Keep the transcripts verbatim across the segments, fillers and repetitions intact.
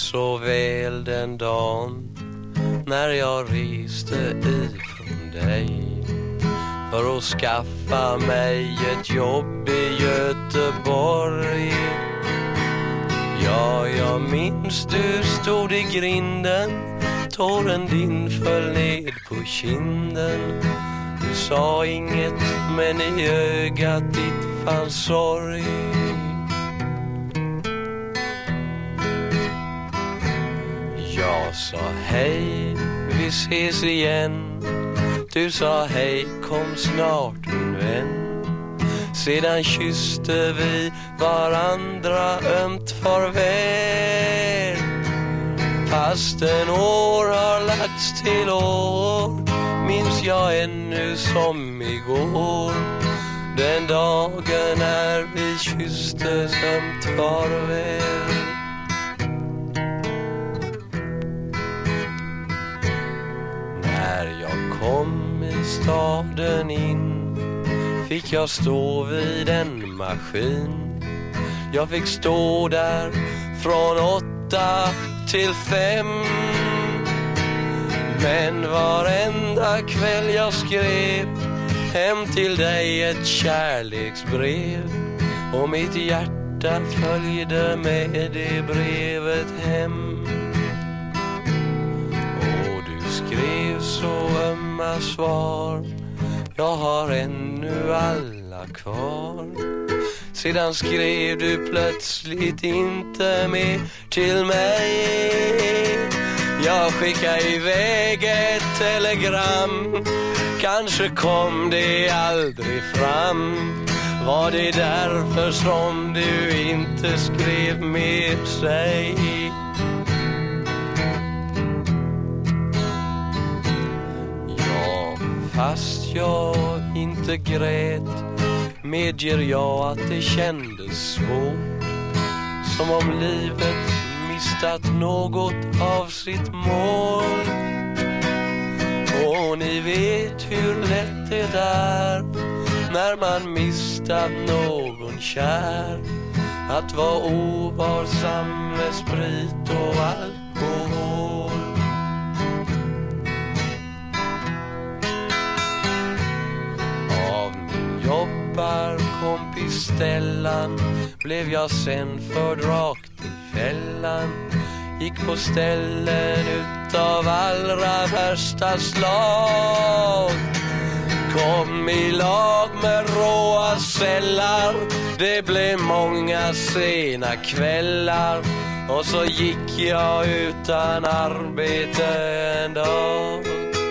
så väl den dagen när jag reste ifrån dig för att skaffa mig ett jobb i Göteborg. Ja, jag minns du stod i grinden, tåren din föll ned på kinden. Du sa inget, men i ögat ditt fanns sorg. Jag sa hej, vi ses igen. Du sa hej, kom snart min vän. Sedan kysste vi varandra ömt farväl. Fastän år har lagts till år, minns jag ännu som igår den dagen när vi kysste ömt farväl. När jag kom i staden in fick jag stå vid en maskin. Jag fick stå där från åtta till fem. Men varenda kväll jag skrev hem till dig ett kärleksbrev, och mitt hjärta följde med det brevet hem. Och du skrev så ömma svar, jag har ännu alla kvar. Sedan skrev du plötsligt inte mer till mig. Jag skickade iväg ett telegram, kanske kom det aldrig fram. Var det därför som du inte skrev mer, sig? Ja, fast jag inte grät medger jag att det kändes svårt, som om livet mistat något av sitt mål. Och ni vet hur lätt det är när man mistat någon kär, att vara ovarsam med sprit och alkohol. Av min jobbarkompis Stellan blev jag sen förd rakt i fällan. Gick på ställen utav allra värsta slag. Kom i lag med råa sällar. Det blev många sena kvällar, och så gick jag utan arbete en dag.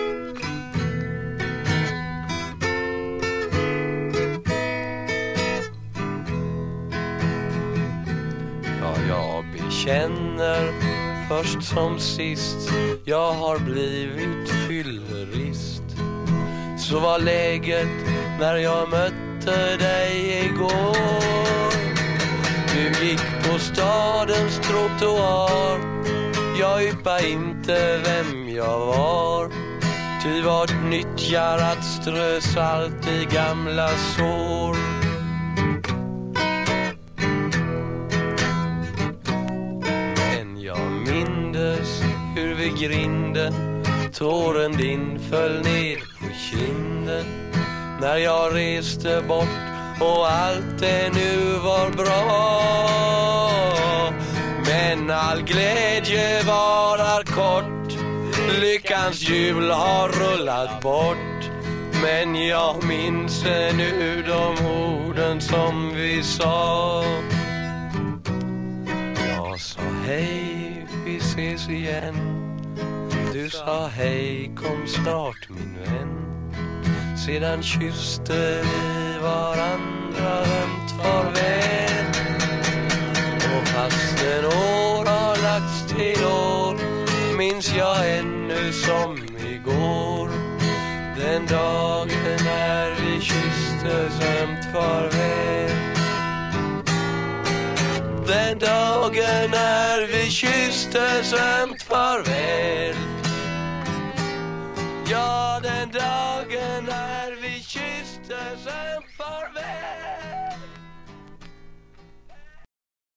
Ja, jag bekänner först som sist, jag har blivit fyllerist. Så var läget när jag mötte dig igår. Du gick på stadens trottoar, jag yppade inte vem jag var. Ty vad nyttjar att strö salt i gamla sår. Men jag mindes hur vid grinden tåren din föll ner på kinden, när jag reste bort och allt det nu var bra. Men all glädje varar kort, lyckans hjul har rullat bort. Men jag minns nu de orden som vi sa. Jag sa hej, vi ses igen. Du sa hej, kom snart min vän. Sedan kysste vi varandra ömt farväl. Och fast en år har lagts till år, minns jag ännu som igår den dagen när vi kysstes ömt farväl. Den dagen när vi kysstes ömt farväl. Ja, den dagen när vi kysstes ömt farväl.